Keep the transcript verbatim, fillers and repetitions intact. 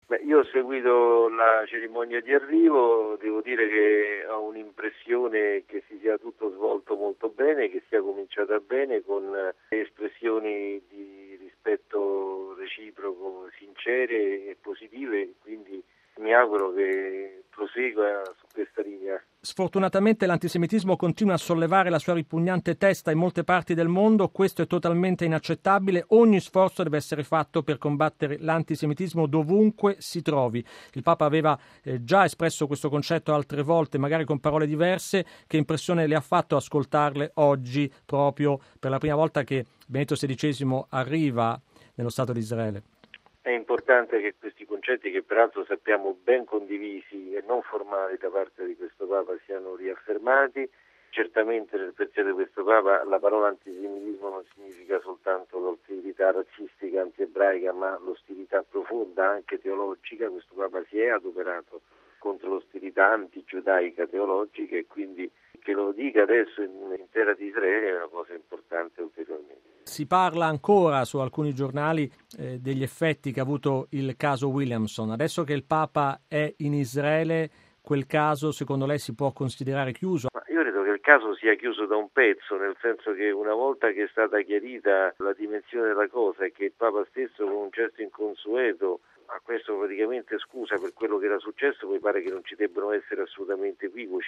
Beh, io ho seguito la cerimonia di arrivo, devo dire che ho un'impressione che si sia tutto svolto molto bene, che sia cominciata bene con espressioni di rispetto reciproco sincere e positive, quindi mi auguro che prosegua su questa linea. Sfortunatamente l'antisemitismo continua a sollevare la sua ripugnante testa in molte parti del mondo, questo è totalmente inaccettabile, ogni sforzo deve essere fatto per combattere l'antisemitismo dovunque si trovi. Il Papa aveva eh, già espresso questo concetto altre volte, magari con parole diverse. Che impressione le ha fatto ascoltarle oggi, proprio per la prima volta che Benedetto sedicesimo arriva nello Stato di Israele? È importante che questi concetti, che peraltro sappiamo ben condivisi e non formali da parte di questo Papa, siano riaffermati. Certamente nel pensiero di questo Papa la parola antisemitismo non significa soltanto l'ostilità razzistica antiebraica, ma l'ostilità profonda anche teologica. Questo Papa si è adoperato contro l'ostilità antigiudaica teologica e quindi che lo dica adesso in, in terra di Israele è una cosa importante ulteriormente. Si parla ancora su alcuni giornali eh, degli effetti che ha avuto il caso Williamson. Adesso che il Papa è in Israele, quel caso secondo lei si può considerare chiuso? Ma io credo che il caso sia chiuso da un pezzo, nel senso che una volta che è stata chiarita la dimensione della cosa e che il Papa stesso con un gesto inconsueto ha chiesto praticamente scusa per quello che era successo, mi pare che non ci debbano essere assolutamente equivoci.